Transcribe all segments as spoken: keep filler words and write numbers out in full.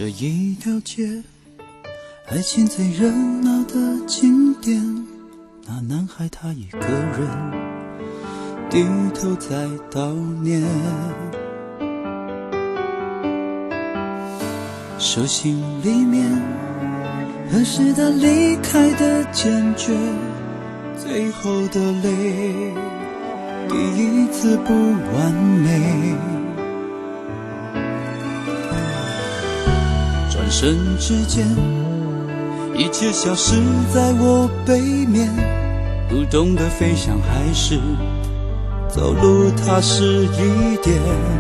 这一条街，爱情最热闹的景点，那男孩他一个人低头在悼念，手心里面何时他离开的坚决，最后的泪第一次不完美，转身之间一切消失在我背面，不懂得飞翔还是走路踏实一点，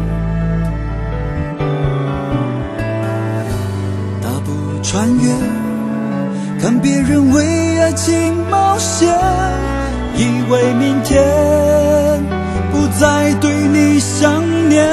大步穿越，看别人为爱情冒险，以为明天不再对你想念，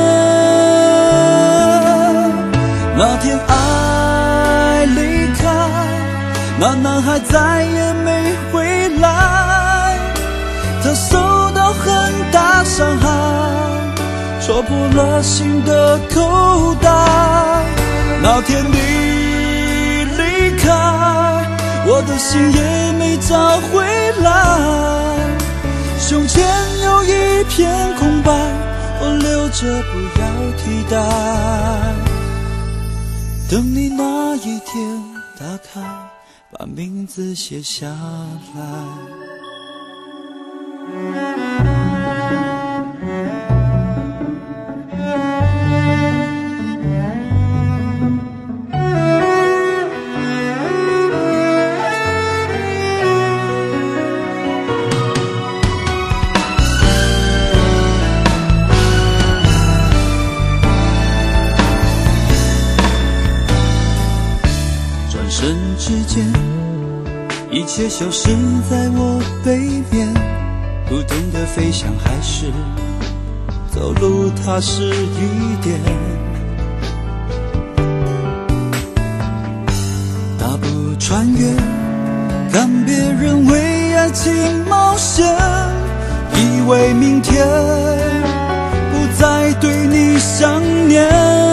那天爱离开，那男孩再也没回来，他受到很大伤害，戳破了心的口袋，那天你离开，我的心也没找回来，胸前有一片空白，我留着不要替代，等你那一天打开，把名字写下来。转身之间一切消失在我背面，不懂得飞翔还是走路踏实一点，大步穿越，看别人为爱情冒险，以为明天不再对你想念，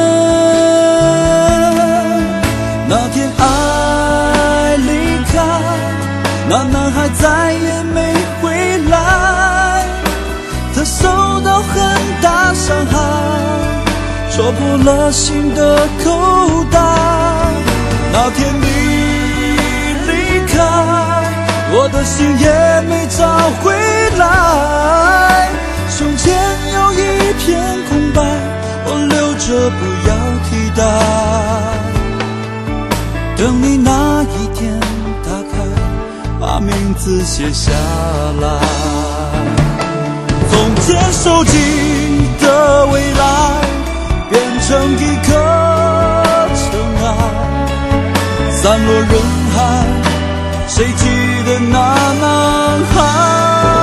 那天爱离开，那男孩再也没回来，他受到很大伤害，戳破了心的口袋，那天你离开，我的心也没找回来，胸前有一片空白，我留着不要替代，等你那一天打开，把名字写下来，从前收集的未来变成一颗尘埃，散落人海，谁记得那男孩，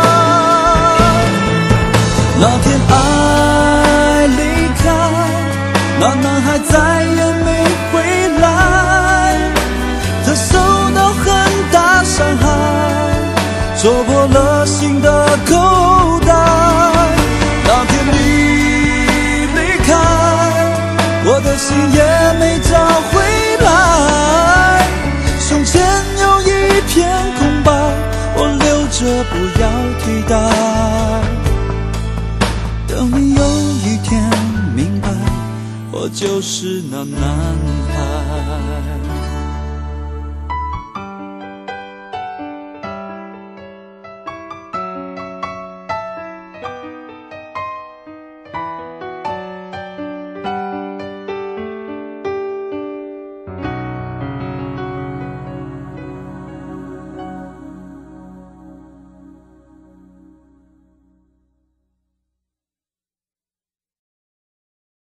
那天爱离开，那男孩再也没回来，他受到很大伤害，戳破了心的口袋，那天你离开，我的心也没找回来，胸前有一片空白，我留着不要替代，等你有一天明白，我就是那男孩。